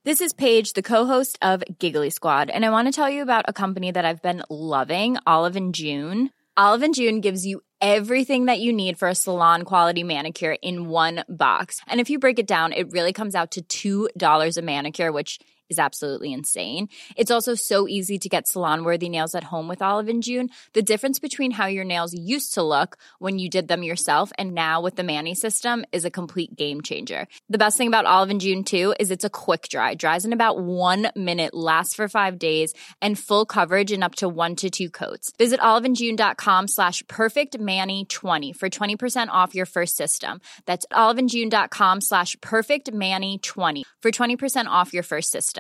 This is Paige, the co-host of Giggly Squad, and I want to tell you about a company that I've been loving, Olive & June. Olive & June gives you everything that you need for a salon-quality manicure in one box. And if you break it down, it really comes out to $2 a manicure, which is absolutely insane. It's also so easy to get salon-worthy nails at home with Olive & June. The difference between how your nails used to look when you did them yourself and now with the Mani system is a complete game changer. The best thing about Olive & June, too, is it's a quick dry. Dries in about 1 minute, lasts for 5 days, and full coverage in up to 1 to 2 coats. Visit oliveandjune.com/perfectmani20 for 20% off your first system. That's oliveandjune.com/perfectmani20 for 20% off your first system.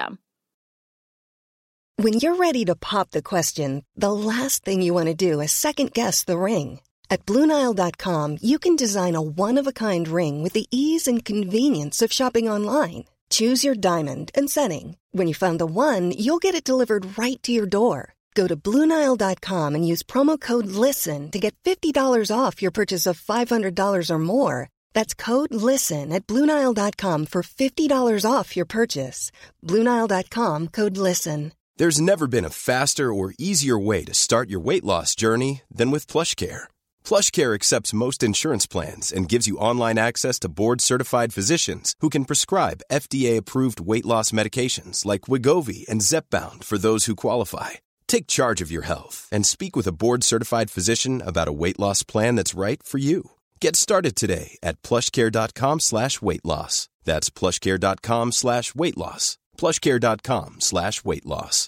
When you're ready to pop the question, the last thing you want to do is second-guess the ring. At BlueNile.com, you can design a one-of-a-kind ring with the ease and convenience of shopping online. Choose your diamond and setting. When you find the one, you'll get it delivered right to your door. Go to BlueNile.com and use promo code LISTEN to get $50 off your purchase of $500 or more. That's code LISTEN at BlueNile.com for $50 off your purchase. BlueNile.com, code LISTEN. There's never been a faster or easier way to start your weight loss journey than with PlushCare. PlushCare accepts most insurance plans and gives you online access to board-certified physicians who can prescribe FDA-approved weight loss medications like Wegovy and Zepbound for those who qualify. Take charge of your health and speak with a board-certified physician about a weight loss plan that's right for you. Get started today at plushcare.com/weightloss. That's plushcare.com/weightloss. plushcare.com/weightloss.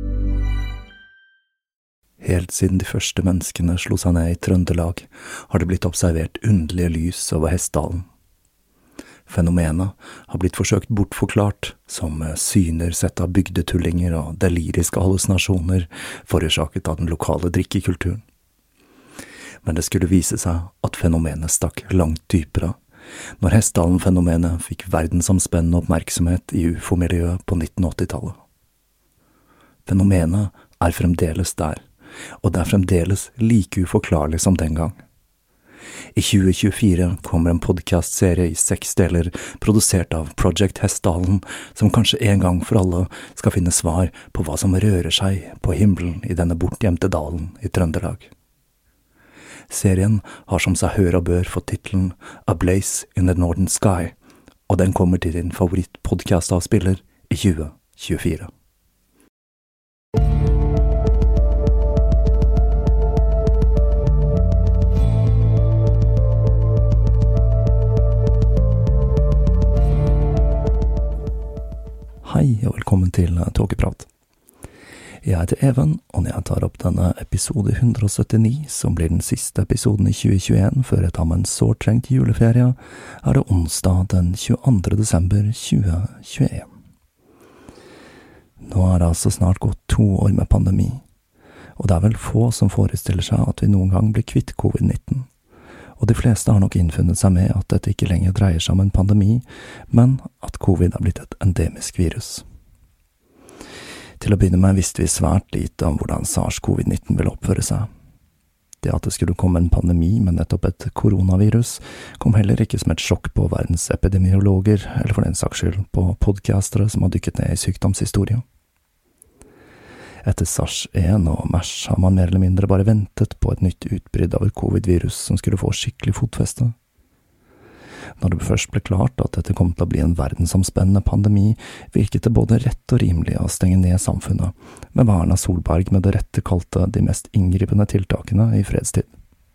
Helt siden de første menneskene slo seg ned i Trøndelag, har det blitt observert underlige lys over Hessdalen. Fenomenet har blitt forsøkt bortforklart som syner sett av bygdetullinger og deliriske hallusinasjoner forårsaket av den lokale drikkekulturen. Men det skulle vise seg at fenomenet stakk langt dypere, når Hessdalen-fenomenet fikk verdensomspennende oppmerksomhet i UFO-miljøet på 1980-tallet. Fenomenet er fremdeles der, og det er fremdeles like uforklarlig som den gang. I 2024 kommer en podcastserie i 6 deler produsert av Project Hessdalen, som kanskje en gang for alle skal finne svar på hva som rører seg på himmelen i denne bortgjemte dalen i Trøndelag. Serien har som seg hør og bør fått titelen A Blaze in the Northern Sky, og den kommer til din favorittpodcast-avspiller i 2024. Hei og velkommen til Tåkeprat. Jeg heter Even, og når jeg tar opp denne episode 179, som blir den siste episoden i 2021 før jeg tar meg en sårtrengt juleferie, er det onsdag den 22. desember 2021. Nå er det altså snart gått 2 år med pandemi, og det er vel få som forestiller seg at vi noen gang blir kvitt covid-19. Og de fleste har nok innfunnet seg med at dette ikke lenger dreier seg om en pandemi, men at covid er blitt et endemisk virus. Til å begynne med visste vi svært lite om hvordan SARS-COVID-19 ville oppføre seg. Det at det skulle komme en pandemi med nettopp et koronavirus, kom heller ikke som et sjokk på verdens epidemiologer, eller for den saks skyld på podcastere som har dykket ned i sykdomshistorie. Etter SARS-1 og MERS har man mer eller mindre bare ventet på et nytt utbrydd av et covid-virus som skulle få skikkelig fotfeste. Når det først ble klart at dette kom til å bli en verdensomspennende pandemi, virket det både rett og rimelig å stenge ned samfunnet, med hva Erna Solberg med det rette kalte de mest inngripende tiltakene i fredstid.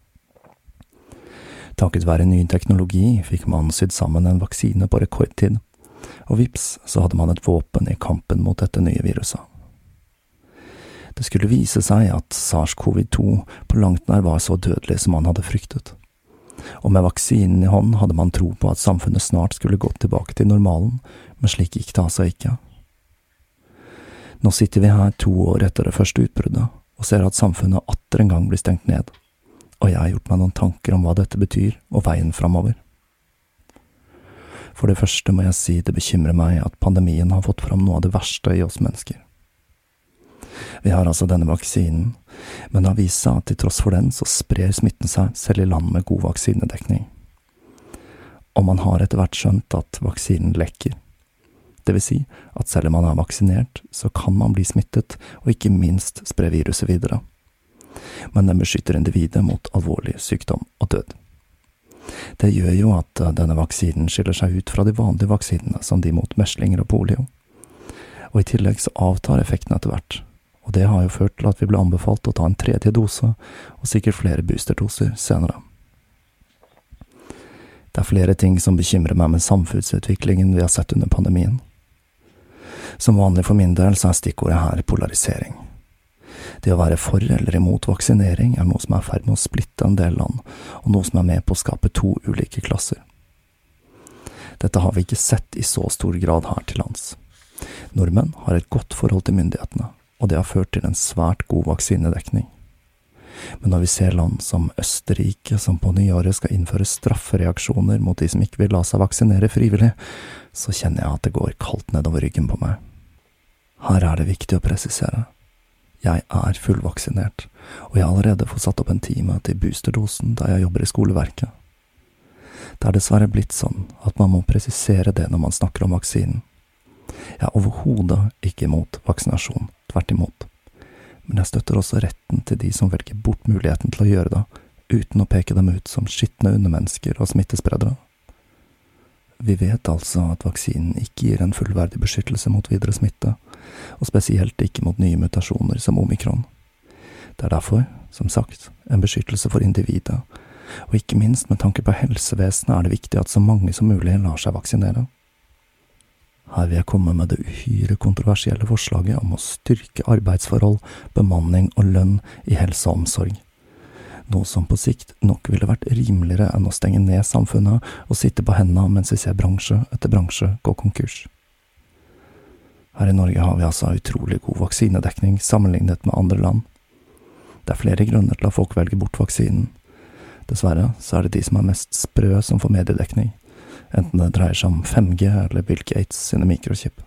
Takket være ny teknologi fikk man sydd sammen en vaksine på rekordtid, og vips så hadde man et våpen i kampen mot dette nye viruset. Det skulle vise seg at SARS-CoV-2 på langt nær var så dødelig som man hadde fryktet. Og med vaksinen i hånd hadde man tro på at samfunnet snart skulle gå tilbake til normalen, men slik gikk det altså ikke. Nå sitter vi her 2 år etter det første utbruddet, og ser at samfunnet atter en gang blir stengt ned, og jeg har gjort meg noen tanker om hva dette betyr og veien fremover. For det første må jeg si det bekymrer meg at pandemien har fått fram noe av det verste i oss mennesker. Vi har altså denne vaksinen, men det har vist seg at til tross for den så sprer smitten seg selv i land med god vaksinedekning. Og man har etter hvert skjønt at vaksinen lekker. Det vil si at selv om man er vaksinert, så kan man bli smittet og ikke minst spre viruset videre. Men den beskytter individet mot alvorlig sykdom og død. Det gjør jo at denne vaksinen skiller seg ut fra de vanlige vaksinene som de mot meslinger og polio. Og i tillegg så avtar effekten etter hvert, og det har jo ført til at vi ble anbefalt å ta en 3. dose og sikkert flere boosterdoser senere. Det er flere ting som bekymrer meg med samfunnsutviklingen vi har sett under pandemien. Som vanlig for min del så er stikkordet her polarisering. Det å være for eller imot vaksinering er noe som er i ferd med å splitte en del land, og noe som er med på å skape 2 ulike klasser. Dette har vi ikke sett i så stor grad her til lands. Nordmenn har et godt forhold til myndighetene, og det har ført til en svært god vaksinedekning. Men når vi ser land som Østerrike, som på nyåret skal innføre straffereaksjoner mot de som ikke vil la seg vaksinere frivillig, så kjenner jeg at det går kaldt nedover ryggen på meg. Her er det viktig å presisere. Jeg er fullvaksinert, og jeg har allerede fått satt opp en time til boosterdosen da jeg jobber i skoleverket. Det er dessverre blitt sånn at man må presisere det når man snakker om vaksinen. Jeg er overhodet ikke imot vaksinasjon, tvert imot. Men jeg støtter også retten til de som velger bort muligheten til å gjøre det, uten å peke dem ut som skitne undermennesker og smittespredere. Vi vet altså at vaksinen ikke gir en fullverdig beskyttelse mot videre smitte, og spesielt ikke mot nye mutasjoner som omikron. Det er derfor, som sagt, en beskyttelse for individet, og ikke minst med tanke på helsevesenet er det viktig at så mange som mulig lar seg vaksinere. Her vil jeg komme med det uhyre kontroversielle forslaget om å styrke arbeidsforhold, bemanning og lønn i helse og omsorg. Noe som på sikt nok ville vært rimeligere enn å stenge ned samfunnet og sitte på hendene mens vi ser bransje etter bransje gå konkurs. Her i Norge har vi altså utrolig god vaksinedekning sammenlignet med andre land. Det er flere grunner til at folk velger bort vaksinen. Dessverre så er det de som er mest sprø som får mediedekning, enten det dreier seg om 5G eller Bill Gates sine mikrochip.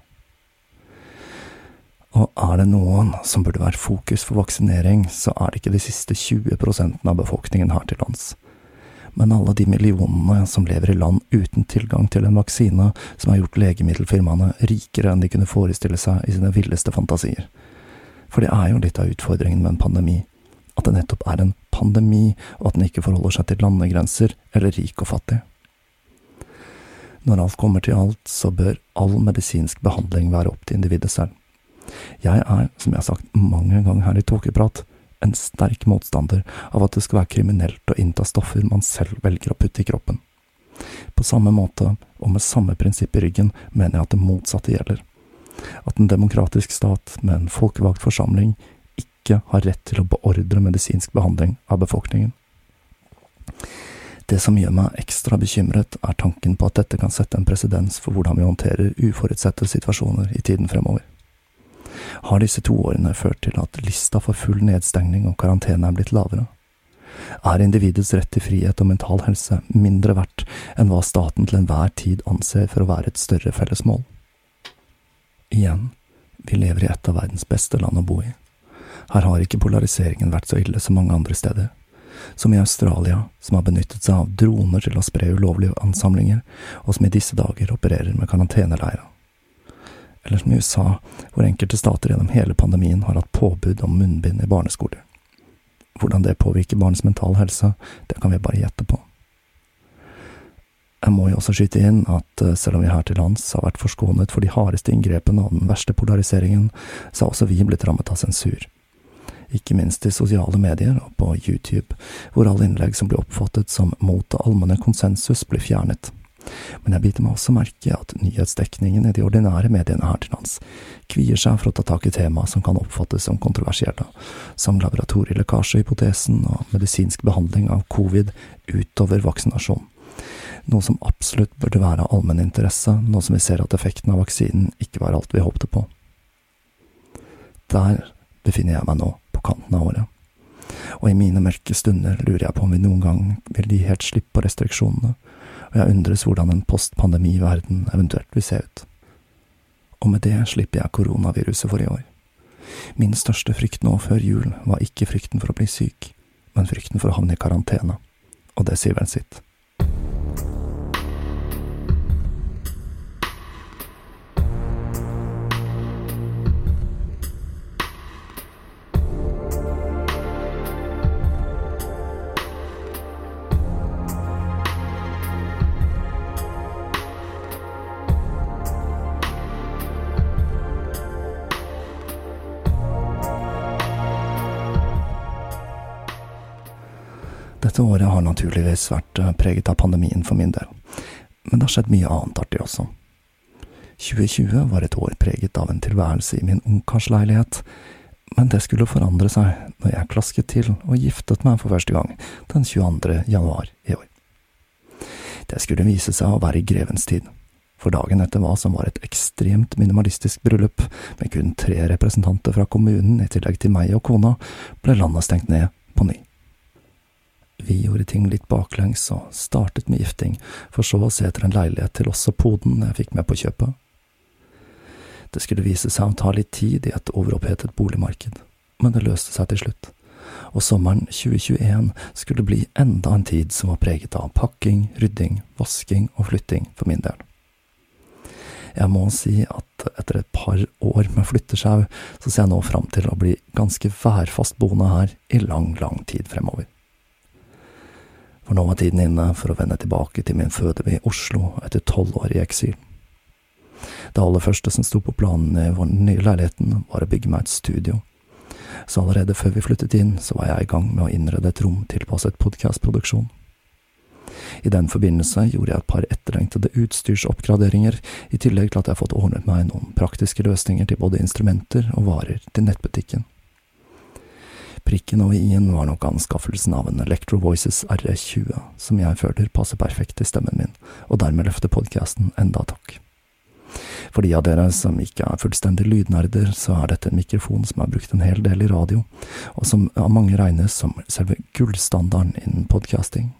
Og er det noen som burde være fokus for vaksinering, så er det ikke de siste 20% av befolkningen her til lands. Men alle de millionene som lever i land uten tilgang til en vaksine som har gjort legemiddelfirmaene rikere enn de kunne forestille seg i sine villeste fantasier. For det er jo litt av utfordringen med en pandemi, at det nettopp er en pandemi, og at den ikke forholder seg til landegrenser eller rik og fattig. Når alt kommer til alt, så bør all medisinsk behandling være opp til individet selv. Jeg er, som jeg har sagt mange ganger her i Tåkeprat, en sterk motstander av at det skal være kriminelt å innta stoffer man selv velger å putte i kroppen. På samme måte, og med samme prinsipp i ryggen, mener jeg at det motsatte gjelder. At en demokratisk stat med en folkevalgt forsamling ikke har rett til å beordre medisinsk behandling av befolkningen. Det som gjør meg ekstra bekymret er tanken på at dette kan sette en presedens for hvordan vi håndterer uforutsette situasjoner i tiden fremover. Har disse 2 årene ført til at lista for full nedstengning og karantene er blitt lavere? Er individets rett til frihet og mental helse mindre verdt enn hva staten til enhver tid anser for å være et større fellesmål? Igjen, vi lever i et av verdens beste land å bo i. Her har ikke polariseringen vært så ille som mange andre steder. Som i Australia, som har benyttet seg av droner til å spre ulovlige ansamlinger, og som i disse dager opererer med karanteneleirer. Eller som i USA, hvor enkelte stater gjennom hele pandemien har hatt påbud om munnbind i barneskoler. Hvordan det påvirker barns mental helse, det kan vi bare gjette på. Jeg må jo også skyte inn at selv om vi her til lands har vært forskånet for de hardeste inngrepene og den verste polariseringen, så har også vi blitt rammet av sensur. Ikke minst i sosiale medier og på YouTube, hvor alle innlegg som blir oppfattet som mot det allmenne konsensus blir fjernet. Men jeg biter meg også merke at nyhetsdekningen i de ordinære mediene her til lands kvier seg for å ta tak i tema som kan oppfattes som kontroversielle, som laboratorielekkasjehypotesen og medisinsk behandling av covid utover vaksinasjon. Noe som absolutt burde være av allmenn interesse, nå som vi ser at effekten av vaksinen ikke var alt vi håpte på. Der befinner jeg meg nå, på kanten av året. Og i mine mørke stunder lurer jeg på om vi noen gang vil gi helt slipp på restriksjonene, og jeg undres hvordan en post-pandemi-verden eventuelt vil se ut. Og med det slipper jeg koronaviruset for i år. Min største frykt nå før jul var ikke frykten for å bli syk, men frykten for å havne i karantene. Og det sier vel sitt. Dette året har naturligvis vært preget av pandemien for min del, men det har skjedd mye annet artig også. 2020 var et år preget av en tilværelse i min ungkarsleilighet, men det skulle forandre seg når jeg klasket til og giftet meg for første gang den 22. januar i år. Det skulle vise seg å være i grevens tid, for dagen etter hva som var et ekstremt minimalistisk bryllup med kun 3 representanter fra kommunen i tillegg til meg og kona, ble landet stengt ned på ny. Vi gjorde ting litt baklengs og startet med gifting, for så å se etter en leilighet til oss og poden jeg fikk med på kjøpet. Det skulle vise seg å ta litt tid i et overopphetet boligmarked, men det løste seg til slutt. Og sommeren 2021 skulle bli enda en tid som var preget av pakking, rydding, vasking og flytting for min del. Jeg må si at etter et par år med flytteskjau, så ser jeg nå fram til å bli ganske værfast boende her i lang tid fremover. For nå var tiden inne for å vende tilbake til min fødeby Oslo etter 12 år i eksil. Det aller første som sto på planen i vår nye leiligheten var å bygge meg et studio. Så allerede før vi flyttet inn, så var jeg i gang med å innrede et rom tilpasset podcastproduksjon. I den forbindelse gjorde jeg et par etterlengtede utstyrsoppgraderinger, i tillegg til at jeg har fått ordnet meg noen praktiske løsninger til både instrumenter og varer til nettbutikken. Prikken over i-en var nok anskaffelsen av en Electro Voices RS20, som jeg føler passer perfekt til stemmen min, og dermed løfter podcasten enda takk. For de av dere som ikke er fullstendig lydnerder, så er dette en mikrofon som er brukt en hel del i radio, og som av mange regnes som selve gullstandarden innen podcasting.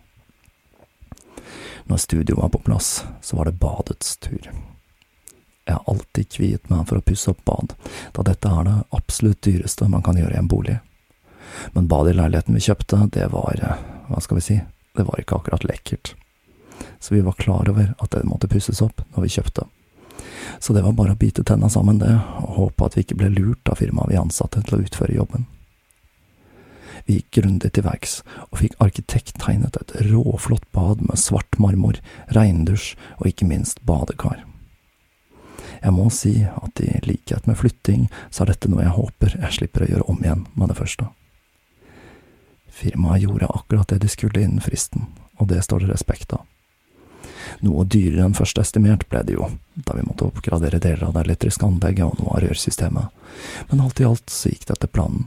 Når studio var på plass, så var det badets tur. Jeg har alltid kviet meg for å pusse opp bad, da dette er det absolutt dyreste man kan gjøre i en bolig. Men badet i leiligheten vi kjøpte, det var, det var ikke akkurat lekkert. Så vi var klar over at det måtte pusses opp når vi kjøpte. Så det var bare å bite tennene sammen det, og håpe at vi ikke ble lurt av firmaet vi ansatte til å utføre jobben. Vi gikk grundig til verks, og fikk arkitekt tegnet et råflott bad med svart marmor, regndusj og ikke minst badekar. Jeg må si at i likhet med flytting, så er dette noe jeg håper jeg slipper å gjøre om igjen med det første. Firmaet gjorde akkurat det de skulle innen fristen, og det står det respekt av. Noe dyrere enn først estimert ble det jo, da vi måtte oppgradere deler av det elektriske anlegget og noe av rørsystemet, men alt i alt så gikk det etter planen.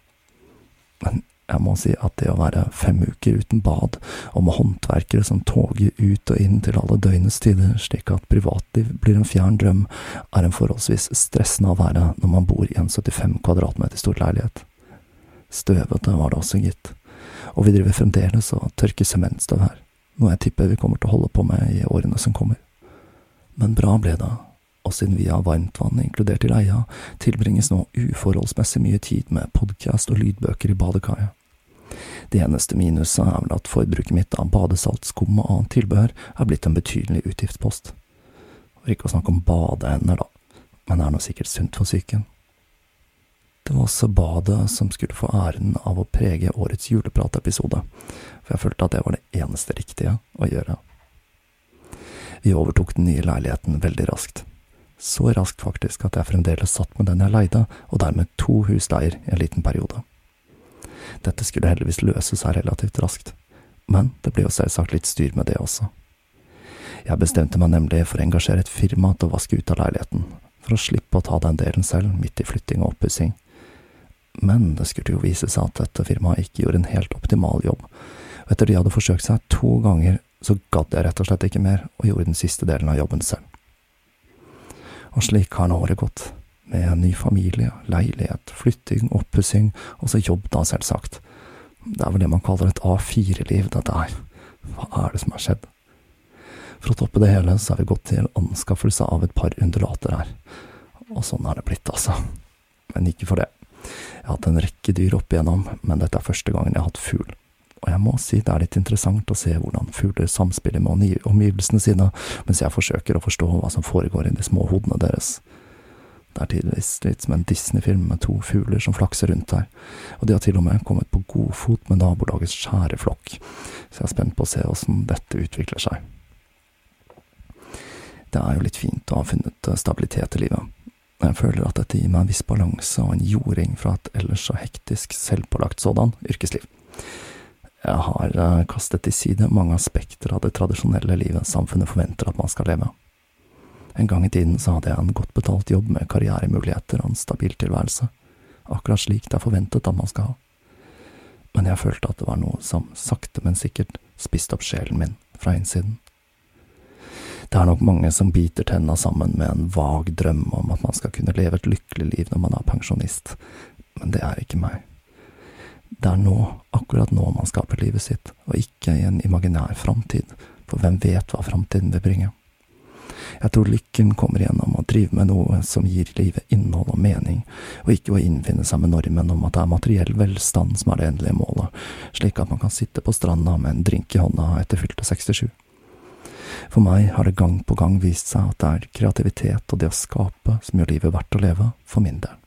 Men jeg må si at det å være 5 uker uten bad, og med håndverkere som toger ut og inn til alle døgnets tider, slik at privatliv blir en fjern drøm, er en forholdsvis stressende å være når man bor i en 75 kvadratmeter stor leilighet. Støvete var det også gitt, og vi driver fremdeles og tørker sementstøv her, noe jeg tipper vi kommer til å holde på med i årene som kommer. Men bra ble det, og siden vi har varmtvann inkludert i leia, tilbringes nå uforholdsmessig mye tid med podcast og lydbøker i badekaret. Det eneste minuset er vel at forbruket mitt av badesalt, skum og annet tilbehør er blitt en betydelig utgiftspost. Og ikke å snakke om badeender da, men det er nå sikkert sunt for psyken. Det var også badet som skulle få æren av å prege årets julepratepisode, for jeg følte at det var det eneste riktige å gjøre. Vi overtok den nye leiligheten veldig raskt. Så raskt faktisk at jeg fremdeles satt med den jeg leide, og dermed 2 husleier i en liten periode. Dette skulle heldigvis løse seg relativt raskt, men det ble jo selvsagt litt styr med det også. Jeg bestemte meg nemlig for å engasjere et firma til å vaske ut av leiligheten, for å slippe å ta den delen selv midt i flytting og oppussing. Men det skulle jo vise seg at dette firmaet ikke gjorde en helt optimal jobb, og etter de hadde forsøkt seg 2 ganger, så gadd jeg rett og slett ikke mer, og gjorde den siste delen av jobben selv. Og slik har nå året gått, med en ny familie, leilighet, flytting, oppussing, og så jobb da selvsagt. Det er vel det man kaller et A4-liv, dette her. Hva er det som har skjedd? For å toppe det hele, så har vi gått til anskaffelse av et par undulater her. Og sånn er det blitt, altså. Men ikke for det. Jeg har hatt en rekke dyr opp igjennom, men dette er første gangen jeg har hatt fugl. Og jeg må si det er litt interessant å se hvordan fugler samspiller med omgivelsene sine, mens jeg forsøker å forstå hva som foregår i de små hodene deres. Det er tidligvis litt som en Disney-film med 2 fugler som flakser rundt her, og de har til og med kommet på god fot med nabolagets skjæreflokk, så jeg er spent på å se hvordan dette utvikler seg. Det er jo litt fint å ha funnet stabilitet i livet. Jeg føler at dette gir meg en viss balanse og en jording fra et ellers så hektisk, selvpålagt sådan yrkesliv. Jeg har kastet til side mange aspekter av det tradisjonelle livet samfunnet forventer at man skal leve. En gang i tiden så hadde jeg en godt betalt jobb med karrieremuligheter og en stabil tilværelse, akkurat slik det er forventet at man skal ha. Men jeg følte at det var noe som sakte, men sikkert spiste opp sjelen min fra innsiden. Det er nok mange som biter tennene sammen med en vag drøm om at man skal kunne leve et lykkelig liv når man er pensjonist, men det er ikke meg. Det er nå, akkurat nå man skaper livet sitt, og ikke i en imaginær framtid, for hvem vet hva framtiden vil bringe. Jeg tror lykken kommer gjennom å drive med noe som gir livet innhold og mening, og ikke å innfinne seg med normen om at det er materiell velstand som er det endelige målet, slik at man kan sitte på stranda med en drink i hånda etter fylte 67. For meg har det gang på gang vist seg at det er kreativitet og det å skape som gjør livet verdt å leve, for min del.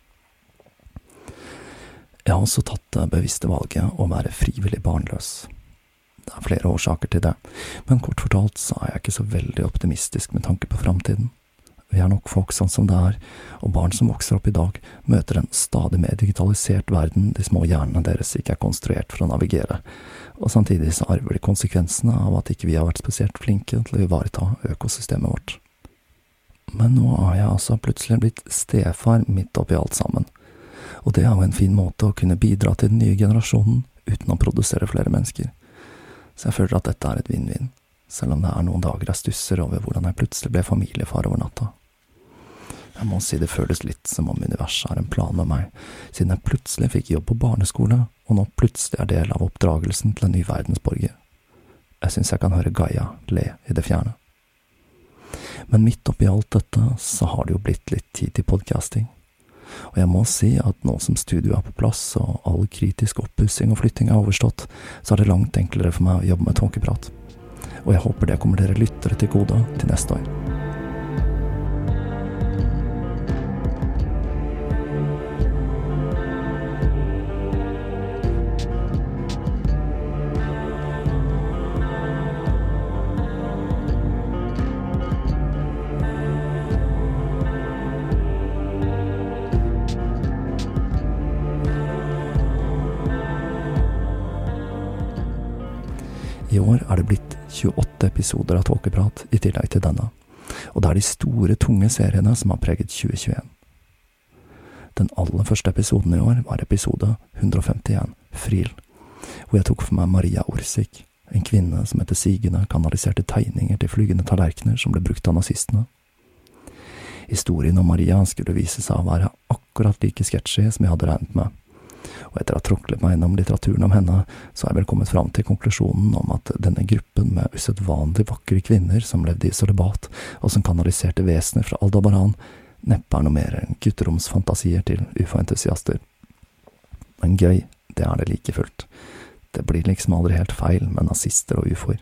Jeg har også tatt det bevisste valget å være frivillig barnløs. Det er flere årsaker til det, men kort fortalt så er jeg ikke så veldig optimistisk med tanke på framtiden. Vi er nok folk sånn som det er, og barn som vokser opp i dag møter en stadig mer digitalisert verden de små hjernene deres ikke er konstruert for å navigere, og samtidig så arver de konsekvensene av at ikke vi har vært spesielt flinke til å ivareta økosystemet vårt. Men nå har jeg altså plutselig blitt stefar midt oppi alt sammen. Og det er jo en fin måte å kunne bidra til den nye generasjonen uten å produsere flere mennesker. Så jeg føler at dette er et vinn-vinn, selv om det er noen dager jeg stusser over hvordan jeg plutselig ble familiefar over natta. Jeg må si det føles litt som om universet har en plan med meg, siden jeg plutselig fikk jobb på barneskole, og nå plutselig er del av oppdragelsen til en ny verdensborger. Jeg synes jeg kan høre Gaia le i det fjerne. Men midt oppi alt dette så har det jo blitt litt tid til podcasting. Og jeg må si at nå som studio er på plass og all kritisk oppussing og flytting er overstått, så er det langt enklere for meg å jobbe med tåkeprat. Og jeg håper det kommer dere lyttere til gode til neste år. I år er det blitt 28 episoder av Tåkeprat i tillegg til denne, og det er de store, tunge seriene som har preget 2021. Den aller første episoden i år var episode 151, Fril, hvor jeg tok for meg Maria Orsik, en kvinne som etter sigende kanaliserte tegninger til flygende tallerkener som ble brukt av nazistene. Historien om Maria skulle vise seg å være akkurat like sketsjy som jeg hadde regnet med. Og etter å ha tråklet meg gjennom litteraturen om henne, så har jeg vel kommet fram til konklusjonen om at denne gruppen med usedvanlig vakre kvinner som levde i sølibat, og som kanaliserte vesener fra Aldebaran, neppe er noe mer enn gutteromsfantasier til UFO-entusiaster. Men gøy, det er det like fullt. Det blir liksom aldri helt feil med nazister og UFOer.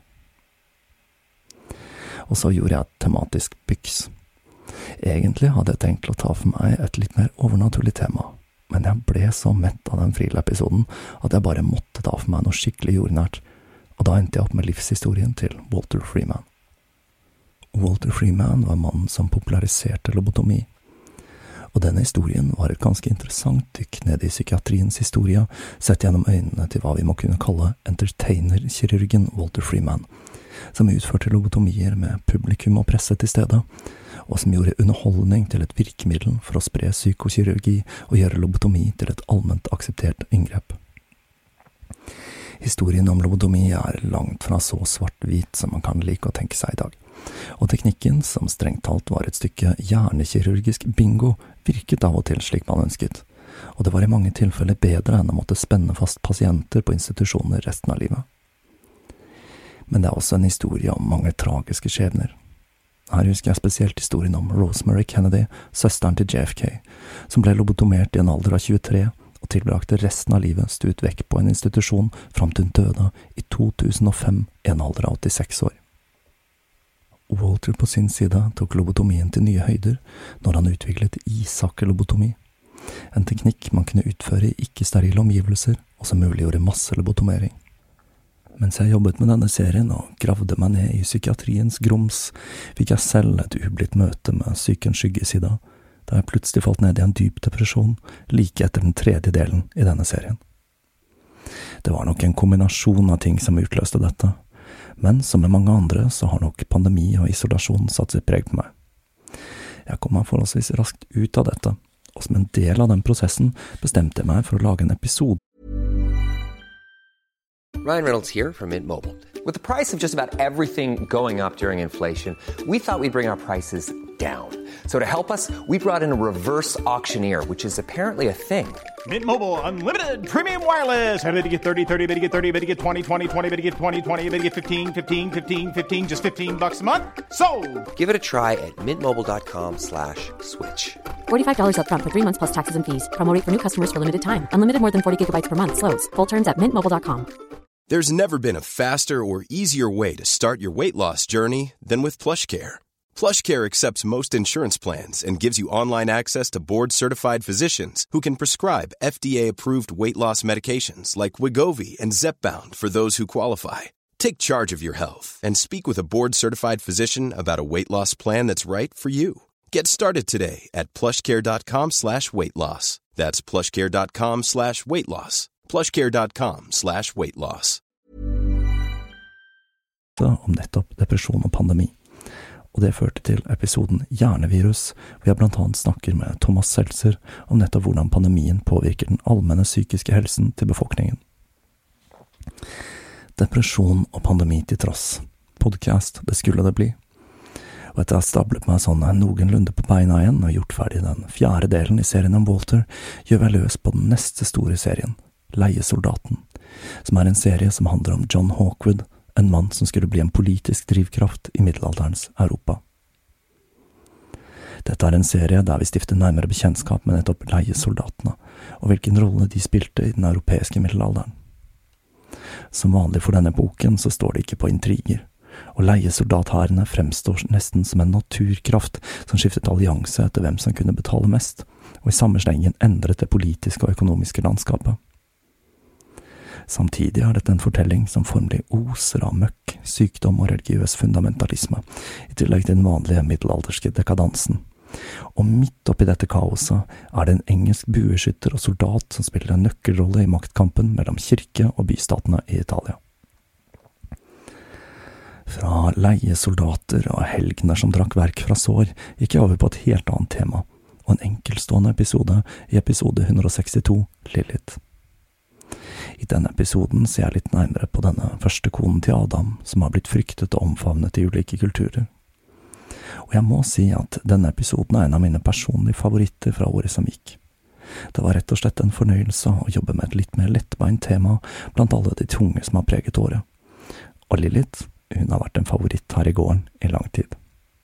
Og så gjorde jeg et tematisk byks. Egentlig hadde jeg tenkt å ta for meg et litt mer overnaturlig tema, men jeg ble så mett av den Fril-episoden at jeg bare måtte ta for meg noe skikkelig jordnært, og da endte jeg opp med livshistorien til Walter Freeman. Walter Freeman var mannen som populariserte lobotomi, og denne historien var et ganske interessant dykk ned i psykiatriens historie, sett gjennom øynene til hva vi må kunne kalle entertainer-kirurgen Walter Freeman, som utførte lobotomier med publikum og presse til stede, og som gjorde underholdning til et virkemiddel for å spre psykokirurgi og gjøre lobotomi til et allment akseptert inngrep. Historien om lobotomi er langt fra så svart-hvit som man kan like å tenke seg i dag, og teknikken, som strengt talt var et stykke hjernekirurgisk bingo, virket av og til slik man ønsket, og det var i mange tilfeller bedre enn å måtte spenne fast pasienter på institusjoner resten av livet. Men det er også en historie om mange tragiske skjebner. Her husker jeg spesielt historien om Rosemary Kennedy, søsteren til JFK, som ble lobotomert i en alder av 23 og tilbrakte resten av livet stuet vekk på en institusjon fram til hun døde i 2005 i en alder av 86 år. Walter på sin side tok lobotomien til nye høyder når han utviklet isakkelobotomi, en teknikk man kunne utføre i ikke-sterile omgivelser og som muliggjorde masse lobotomering. Mens jeg jobbet med denne serien og gravde meg ned i psykiatriens grums, fikk jeg selv et ublidt møte med psykens skyggesida, da jeg plutselig falt ned i en dyp depresjon like etter den tredje delen i denne serien. Det var nok en kombinasjon av ting som utløste dette, men som med mange andre så har nok pandemi og isolasjon satt sitt preg på meg. Jeg kom meg forholdsvis raskt ut av dette, og som en del av den prosessen bestemte jeg meg for å lage en episode. Ryan Reynolds here from Mint Mobile. With the price of just about everything going up during inflation, we thought we'd bring our prices down. So to help us, we brought in a reverse auctioneer, which is apparently a thing. Mint Mobile Unlimited Premium Wireless. How to get 30, 30, bit to get 30, bit to get 20, 20, 20, bit to get 20, 20, bit to get 15, 15, 15, 15, just $15 a month? Sold! Give it a try at mintmobile.com/switch. $45 up front for 3 months plus taxes and fees. Promo rate for new customers for limited time. Unlimited more than 40 gigabytes per month. Slows full terms at mintmobile.com. There's never been a faster or easier way to start your weight loss journey than with PlushCare. PlushCare accepts most insurance plans and gives you online access to board-certified physicians who can prescribe FDA-approved weight loss medications like Wegovy and Zepbound for those who qualify. Take charge of your health and speak with a board-certified physician about a weight loss plan that's right for you. Get started today at plushcare.com/weightloss. That's plushcare.com/weightloss. plushcare.com/weightloss. Om nettopp depresjon og pandemi. Og det førte til episoden Hjernevirus, hvor jeg blant annet snakker med Thomas Seltzer om nettopp hvordan pandemien påvirker den allmenne psykiske helsen til befolkningen. Depresjon og pandemi til tross. Podcast, det skulle det bli. Og etter å ha stablet meg sånn noenlunde på beina igjen og gjort ferdig den 4. delen i serien om Walter, gjør jeg løs på den neste store serien, Leiesoldaten, som en serie som handler om John Hawkwood, en mann som skulle bli en politisk drivkraft i middelalderens Europa. Dette en serie der vi stifter nærmere bekjentskap med nettopp leiesoldatene, og hvilken rolle de spilte i den europeiske middelalderen. Som vanlig for denne boken så står det ikke på intriger, og leiesoldathærene fremstår nesten som en naturkraft som skiftet allianse etter hvem som kunne betale mest, og i samme slengen endret det politiske og økonomiske landskapet. Samtidig dette en fortelling som formelig oser av møkk, sykdom og religiøs fundamentalisme, i tillegg til den vanlige middelalderske dekadansen. Og midt oppi dette kaoset det en engelsk bueskytter og soldat som spiller en nøkkelrolle i maktkampen mellom kirke og bystatene i Italia. Fra leiesoldater og helgener som drakk verk fra sår, gikk jeg over på et helt annet tema, og en enkeltstående episode i episode 162, Lilith. I denne episoden ser jeg litt nærmere på denne første konen til Adam, som har blitt fryktet og omfavnet i ulike kulturer. Og jeg må si at denne episoden en av mine personlige favoritter fra året som gikk. Det var rett og slett en fornøyelse å jobbe med et litt mer lettbeint tema blant alle de tunge som har preget året. Og Lilith, hun har vært en favoritt her i gården i lang tid.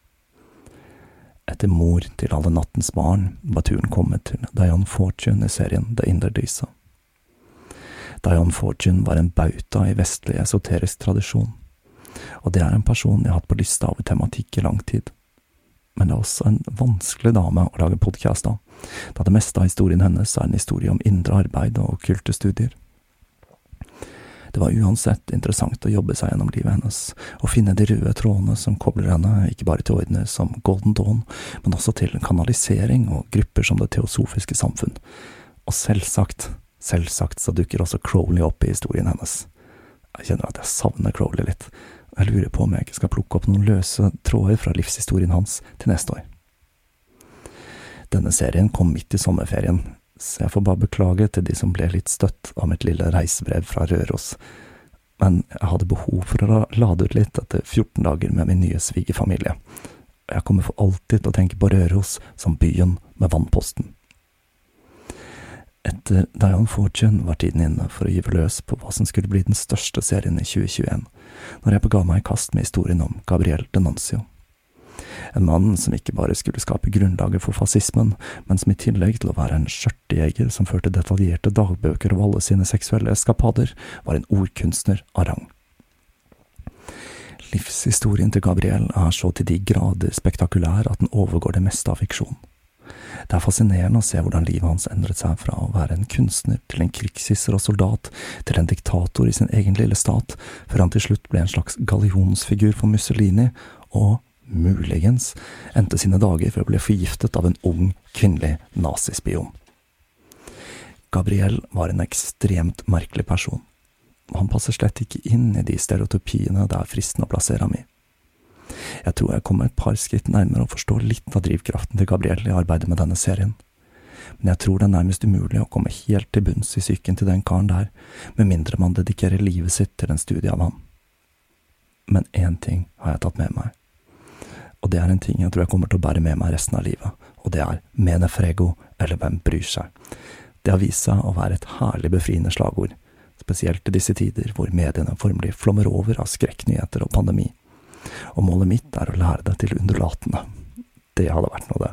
Etter Mor til alle nattens barn var turen kommet til Diane Fortune i serien The Inderdisa. Diane Fortune var en bauta i vestlig esoterisk tradisjon, og det en person jeg har hatt på lista over tematikk i lang tid. Men det også en vanskelig dame å lage podcast av, da det meste av historien hennes en historie om indre arbeid og okkulte studier. Det var uansett interessant å jobbe seg gjennom livet hennes, og finne de røde trådene som kobler henne ikke bare til ordene som Golden Dawn, men også til kanalisering og grupper som det teosofiske samfunn. Og selvsagt så dukker også Crowley opp i historien hennes. Jeg kjenner at jeg savner Crowley litt, og jeg lurer på om jeg ikke skal plukke opp noen løse tråder fra livshistorien hans til neste år. Denne serien kom midt i sommerferien, så jeg får bare beklage til de som ble litt støtt av mitt lille reisebrev fra Røros. Men jeg hadde behov for å lade ut litt etter 14 dager med min nye svigerfamilie. Jeg kommer for alltid til å tenke på Røros som byen med vannposten. Etter Diane Fortune var tiden inne for å gyve løs på hva som skulle bli den største serien i 2021, når jeg begav meg i kast med historien om Gabriel D'Annunzio. En mann som ikke bare skulle skape grunnlaget for fascismen, men som i tillegg til å være en skjørtejeger som førte detaljerte dagbøker av alle sine seksuelle eskapader, var en ordkunstner av rang. Livshistorien til Gabriel så til de grader spektakulær at den overgår det meste av fiksjon. Det fascinerende å se hvordan livet hans endret seg fra å være en kunstner til en krigshisser og soldat, til en diktator i sin egen lille stat, før han til slutt ble en slags gallionsfigur for Mussolini, og muligens endte sine dager for å bli forgiftet av en ung, kvinnelig nazispion. Gabriel var en ekstremt merkelig person, Han passer slett ikke inn i de stereotypiene det fristende å plassere ham i. Jeg tror jeg kommer et par skritt nærmere å forstå litt av drivkraften til Gabriel i arbeidet med denne serien. Men jeg tror det er nærmest umulig å komme helt til bunns i psyken til den karen der, med mindre man dedikerer livet sitt til en studie av ham. Men en ting har jeg tatt med meg. Og det er en ting jeg tror jeg kommer til å bære med meg resten av livet, og det er «Mene frego» eller «Hvem bryr seg». Det har vist seg å være et herlig befriende slagord, spesielt i disse tider hvor mediene formelig flommer over av skrekknyheter og pandemi. Og målet mitt er å lære deg til undulatene. Det hadde vært noe det.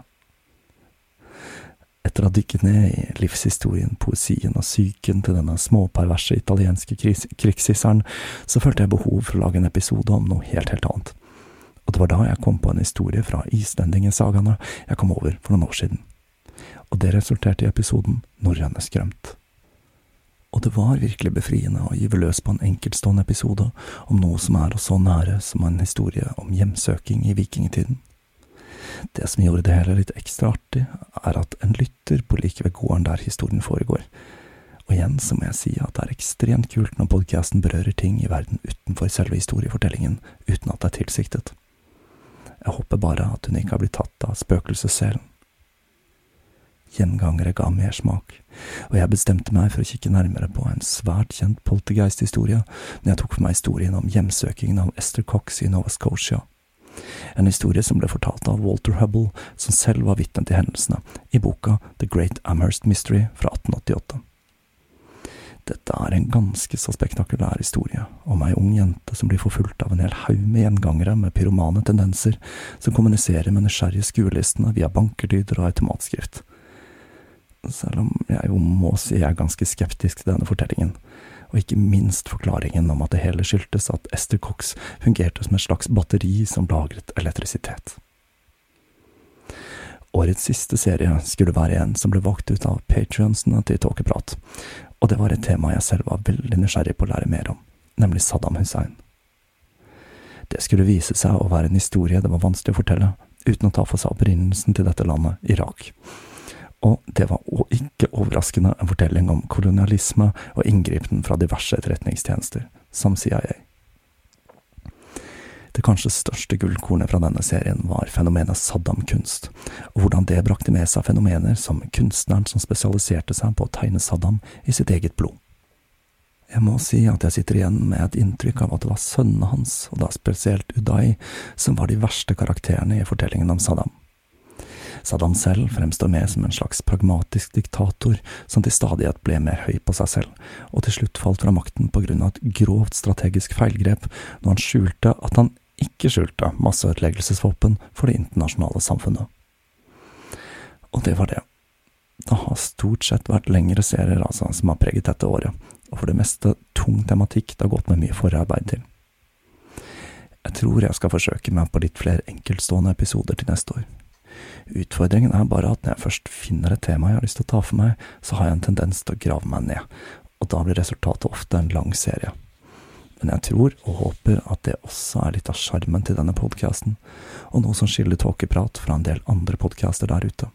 Etter å ha dykket ned i livshistorien, poesien og psyken til denne småperverse italienske krigshisseren, så følte jeg behov for å lage en episode om noe helt annet. Og det var da jeg kom på en historie fra islendingesagaene jeg kom over for noen år siden. Og det resulterte i episoden Norrøne Skrømt. Og det var virkelig befriende å give løs på en enkeltstående episode om noe som er oss så nære som en historie om hjemsøking i vikingtiden. Det som gjorde det hele litt ekstra artig, er at en lytter på like ved gården der historien foregår. Og igjen så må jeg si at det er ekstremt kult når podcasten berører ting i verden utenfor selve historiefortellingen, uten at det er tilsiktet. Jeg håper bare at hun ikke har blitt tatt av spøkelsesselen. Gjengangere ga mer smak, og jeg bestemte meg for å kikke nærmere på en svært kjent poltergeist-historie når jeg tok for meg historien om hjemsøkingen av Esther Cox i Nova Scotia. En historie som ble fortalt av Walter Hubble, som selv var vitne til hendelsene, i boka The Great Amherst Mystery fra 1888. Dette er en ganske så spektakulær historie om ei ung jente som blir forfulgt av en hel haug med gjengangere med pyromane tendenser som kommuniserer med nysgjerrige skuelistene via bankerlyder og automatskrift. Selv om jeg jo må si jeg er ganske skeptisk til denne fortellingen, og ikke minst forklaringen om at det hele skyldtes at Esther Cox fungerte som et slags batteri som lagret elektrisitet. Årets siste serie skulle være en som ble valgt ut av Patreonsene til Tåkeprat, og det var et tema jeg selv var veldig nysgjerrig på å lære mer om, nemlig Saddam Hussein. Det skulle vise seg å være en historie det var vanskelig å fortelle, uten å ta for seg opprinnelsen til dette landet, Irak. Og det var ikke overraskende en fortelling om kolonialisme og inngripen fra diverse etterretningstjenester, som CIA. Det kanskje største gullkornet fra denne serien var fenomenet Saddam-kunst, og hvordan det brakte med seg fenomener som kunstneren som spesialiserte seg på å tegne Saddam i sitt eget blod. Jeg må si at jeg sitter igjen med et inntrykk av at det var sønnene hans, og da spesielt Uday, som var de verste karakterene i fortellingen om Saddam. Saddam selv fremstår med som en slags pragmatisk diktator som til stadighet ble mer høy på seg selv, og til slutt falt fra makten på grunn av et grovt strategisk feilgrep når han skjulte at han ikke skjulte masseødeleggelsesvåpen for det internasjonale samfunnet. Og det var det. Det har stort sett vært lengre serier som har preget dette året, og for det meste tung tematikk det har gått med mye forarbeid til. Jeg tror jeg skal forsøke meg på litt flere enkeltstående episoder til neste år. Utfordringen er bare at når jeg først finner et tema jeg har lyst til å ta for meg, så har jeg en tendens til å grave meg ned, og da blir resultatet ofte en lang serie. Men jeg tror og håper at det også er litt av charmen til denne podcasten, og noe som skiller Tåkeprat fra en del andre podcaster der ute.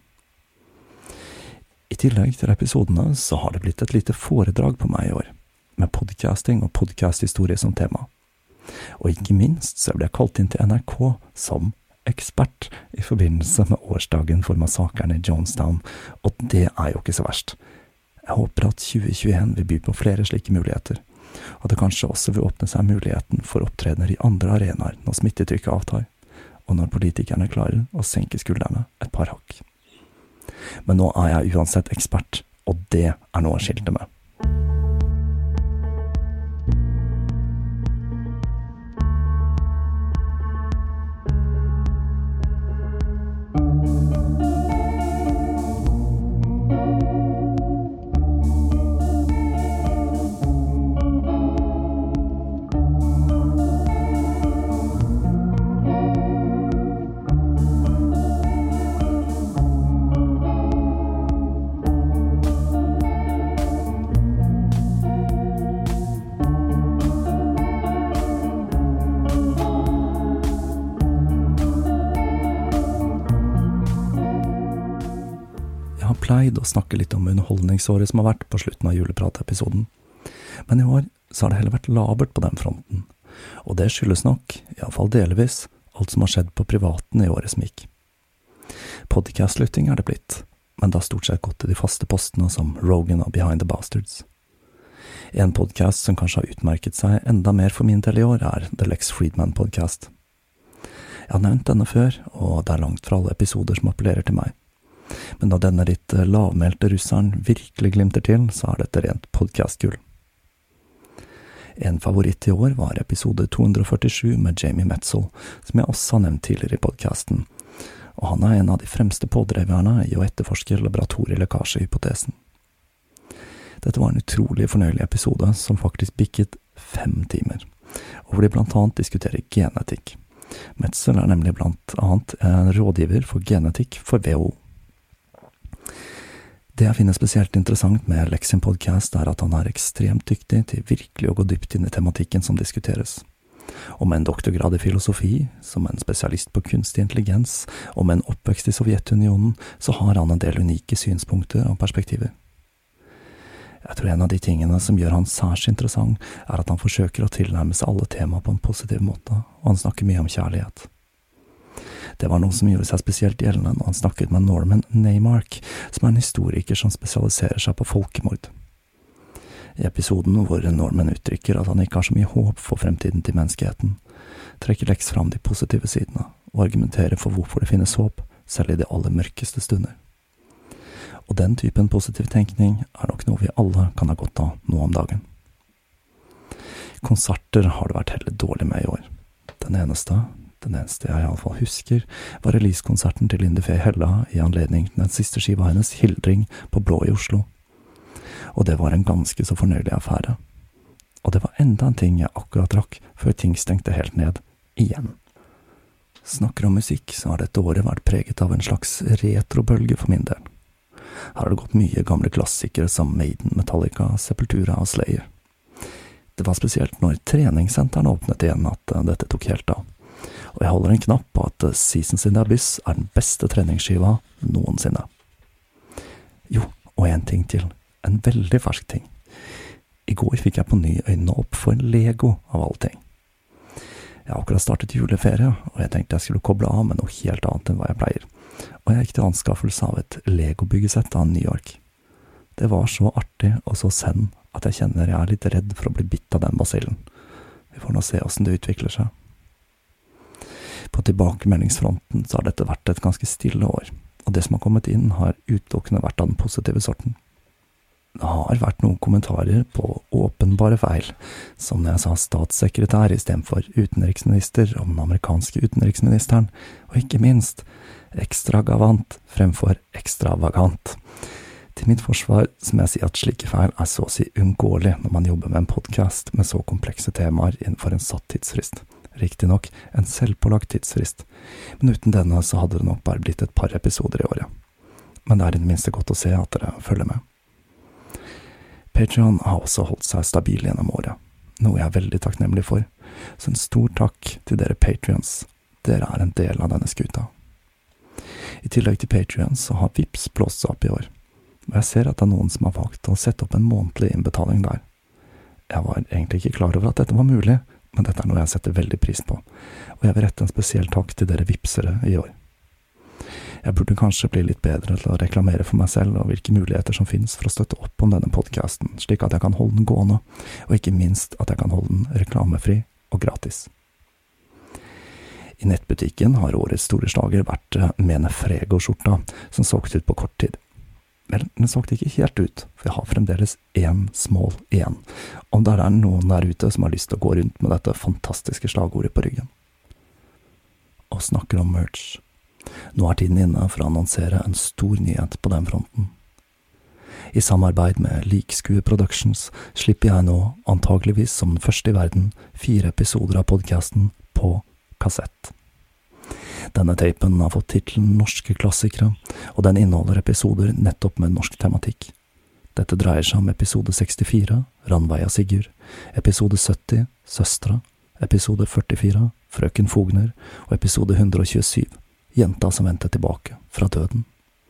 I tillegg til episodene så har det blitt et lite foredrag på meg i år, med podcasting og podcasthistorie som tema. Og ikke minst så ble jeg kalt inn til NRK som ekspert i forbindelse med årsdagen for massakren i Jonestown, og det er jo ikke så verst. Jeg håper at 2021 vil by på flere slike muligheter, og det kanskje også vil åpne seg muligheten for opptredener i andre arenaer når smittetrykket avtar, og når politikerne klarer å senke skuldrene et par hakk. Men nå er jeg uansett ekspert, og det er noe å skilte med. pleid å snakke litt om underholdningsåret som har vært på slutten av julepratepisoden. Men i år så har det heller vært labert på den fronten, og det skyldes nok, i alle fall delvis, alt som har skjedd på privaten i året som gikk. Podcast-lytting det blitt, men det har stort sett gått til de faste postene som Rogan og Behind the Bastards. En podcast som kanskje har utmerket seg enda mer for min del i år The Lex Friedman podcast. Jeg har nevnt denne før, og det langt fra alle episoder som appellerer til meg. Men da denne litt lavmælte russeren virkelig glimter til, så dette rent podcastgull. En favoritt i år var episode 247 med Jamie Metzl, som jeg også har nevnt tidligere i podcasten, og han en av de fremste pådriverne i å etterforske laboratorielekkasjehypotesen. Dette var en utrolig fornøyelig episode som faktisk bikket 5 timer, og hvor de blant annet diskuterer genetikk. Metzl nemlig blant annet en rådgiver for genetikk for WHO. Det jeg finner spesielt interessant med Lex sin podcast at han ekstremt dyktig til virkelig å gå dypt inn i tematikken som diskuteres. Og med en doktorgrad i filosofi, som en spesialist på kunstig intelligens, og med en oppvekst i Sovjetunionen, så har han en del unike synspunkter og perspektiver. Jeg tror en av de tingene som gjør han særs interessant, at han forsøker å tilnærme seg alle temaer på en positiv måte, og han snakker mye om kjærlighet. Det var noe som gjorde seg spesielt gjeldende når han snakket med Norman Neymark, som en historiker som spesialiserer seg på folkemord. I episoden hvor Norman uttrykker at han ikke har så mye håp for fremtiden til menneskeheten, trekker Lex fram de positive sidene og argumenterer for hvorfor det finnes håp, selv i de aller mørkeste stunder. Og den typen positiv tenkning nok noe vi alle kan ha godt av nå om dagen. Konserter har det vært heller dårlig med i år. Den eneste jeg i alle fall husker, var releasekonserten til Lindy Faye Hella i anledning til den siste skiva hennes Hildring på Blå i Oslo. Og det var en ganske så fornøyelig affære. Og det var enda en ting jeg akkurat rakk før ting stengte helt ned, igjen. Snakker om musikk, så har dette året vært preget av en slags retrobølge for min del. Her har det gått mye gamle klassikere som Maiden, Metallica, Sepultura og Slayer. Det var spesielt når treningssenteren åpnet igjen at dette tok helt av. Og jeg holder en knapp på at Seasons in the Abyss den beste treningsskiva noensinne. Jo, og en ting til. En veldig fersk ting. I går fikk jeg på ny øynene opp for Lego av alle ting. Jeg har akkurat startet juleferie, og jeg tenkte jeg skulle koble av med noe helt annet enn hva jeg pleier. Og jeg gikk til anskaffelse av et Lego-byggesett av New York. Det var så artig og så zen at jeg kjenner jeg litt redd for å bli bitt av den basillen. Vi får nå se hvordan det utvikler seg. På tilbakemeldingsfronten så har dette vært et ganske stille år, og det som har kommet inn har utelukkende vært av den positive sorten. Det har vært noen kommentarer på åpenbare feil, som når jeg sa statssekretær i stedet for utenriksminister om den amerikanske utenriksministeren, og ikke minst ekstravagant fremfor ekstravagant. Til mitt forsvar så må jeg si at slike feil så å si uunngåelig når man jobber med en podcast med så komplekse temaer innenfor en satt tidsfrist. Riktig nok en selvpålagt tidsfrist, men uten denne så hadde det nok bare blitt et par episoder i året. Men det i det minste godt å se at dere følger med. Patreon har også holdt seg stabil gjennom året, noe jeg veldig takknemlig for, så en stor takk til dere Patreons. Dere en del av denne skuta. I tillegg til Patreon så har Vipps blåst seg opp i år, og jeg ser at det noen som har valgt å sette opp en månedlig innbetaling der. Jeg var egentlig ikke klar over at dette var mulig, men dette noe jeg setter veldig pris på, og jeg vil rette en spesiell takk til dere vipsere i år. Jeg burde kanskje bli litt bedre til å reklamere for meg selv og hvilke muligheter som finnes for å støtte opp om denne podcasten, slik at jeg kan holde den gående, og ikke minst at jeg kan holde den reklamefri og gratis. I nettbutikken har årets store slager vært Menefrego-skjorta, som solgte ut på kort tid. Vel, den solgte ikke helt ut, for jeg har fremdeles en small igjen, om det noen der ute som har lyst til å gå rundt med dette fantastiske slagordet på ryggen. Og snakker om merch. Nå tiden inne for å annonsere en stor nyhet på den fronten. I samarbeid med Likskue Productions slipper jeg nå, antageligvis som den første i verden, 4 episoder av podcasten på kassett. Denne tapen har fått titlen Norske klassikere, og den inneholder episoder nettopp med norsk tematikk. Dette dreier seg om episode 64, Ranveia Sigurd, episode 70, Søstra, episode 44, Frøken Fogner, og episode 127, Jenta som ventet tilbake fra døden.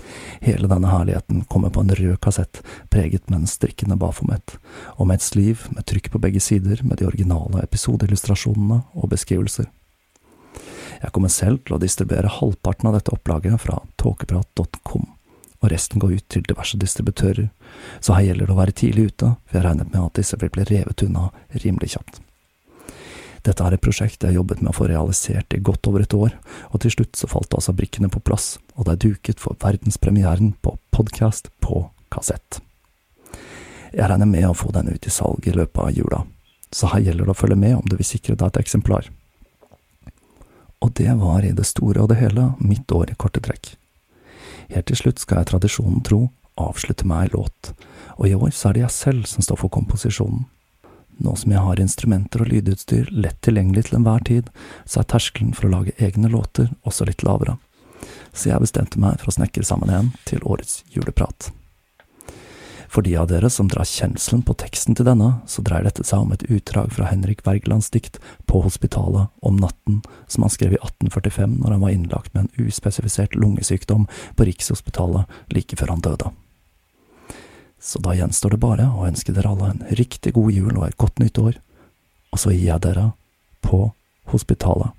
Hele denne herligheten kommer på en rød kassett, preget med en strikkende Baphomet, og med et sliv med trykk på begge sider med de originale episodeillustrasjonene og beskrivelser. Jeg kommer selv til å distribuere halvparten av dette opplaget fra tåkeprat.com, og resten går ut til diverse distributører, så her gjelder det å være tidlig ute, for jeg regnet med at disse vil bli revet unna rimelig kjapt. Dette er et prosjekt jeg jobbet med å få realisert i godt over et år, og til slutt så falt altså brikkene på plass, og det er duket for verdenspremieren på podcast på kassett. Jeg regner med å få den ut i salg i løpet av jula, så her gjelder det å følge med om du vil sikre deg et eksemplar. Og det var i det store og det hele mitt år i korte trekk. Helt til slutt skal jeg tradisjonen tro avslutte med en låt, og i år så er det jeg selv som står for komposisjonen. Nå som jeg har instrumenter og lydutstyr lett tilgjengelig til enhver tid, så er terskelen for å lage egne låter også litt lavere. Så jeg bestemte meg for å snekre sammen en til årets juleprat. For de av dere som drar kjenselen på teksten til denne, så dreier dette seg om et utdrag fra Henrik Wergelands dikt På hospitalet om natten, som han skrev i 1845 når han var innlagt med en uspesifisert lungesykdom på Rikshospitalet like før han døde. Så da gjenstår det bare å ønske dere alle en riktig god jul og et godt nytt år, og så gir jeg dere På hospitalet.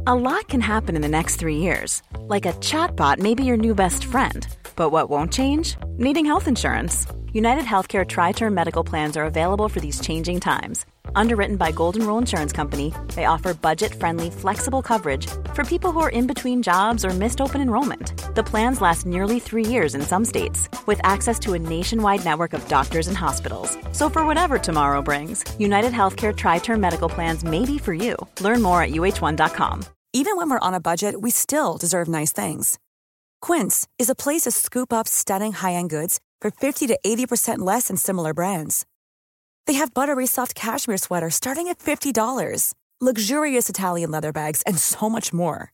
A lot can happen in the next 3 years. Like a chatbot may be your new best friend. But what won't change? Needing health insurance. United Healthcare Tri-Term Medical Plans are available for these changing times. Underwritten by Golden Rule Insurance Company, they offer budget-friendly, flexible coverage for people who are in between jobs or missed open enrollment. The plans last nearly 3 years in some states, with access to a nationwide network of doctors and hospitals. So for whatever tomorrow brings, United Healthcare Tri-Term Medical Plans may be for you. Learn more at uh1.com. Even when we're on a budget, we still deserve nice things. Quince is a place to scoop up stunning high-end goods for 50 to 80% less than similar brands. They have buttery soft cashmere sweaters starting at $50, luxurious Italian leather bags, and so much more.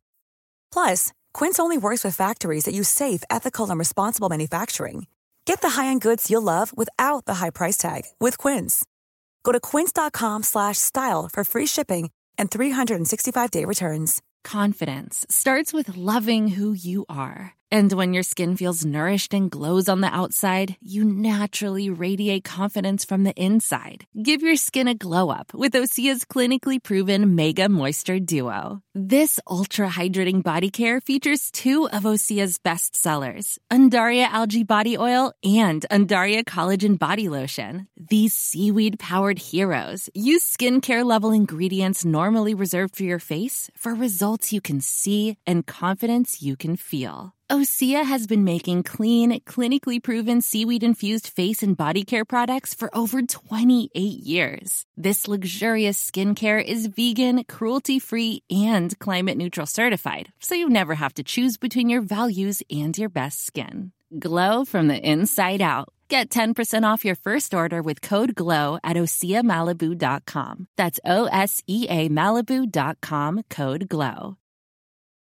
Plus, Quince only works with factories that use safe, ethical, and responsible manufacturing. Get the high-end goods you'll love without the high price tag with Quince. Go to quince.com/style for free shipping and 365-day returns. Confidence starts with loving who you are. And when your skin feels nourished and glows on the outside, you naturally radiate confidence from the inside. Give your skin a glow up with Osea's clinically proven Mega Moisture Duo. This ultra-hydrating body care features 2 of Osea's best sellers, Undaria Algae Body Oil and Undaria Collagen Body Lotion. These seaweed-powered heroes use skincare-level ingredients normally reserved for your face for results you can see and confidence you can feel. Osea has been making clean, clinically proven seaweed-infused face and body care products for over 28 years. This luxurious skincare is vegan, cruelty-free, and climate-neutral certified, so you never have to choose between your values and your best skin. Glow from the inside out. Get 10% off your first order with code GLOW at OseaMalibu.com. That's OSEA Malibu.com, code GLOW.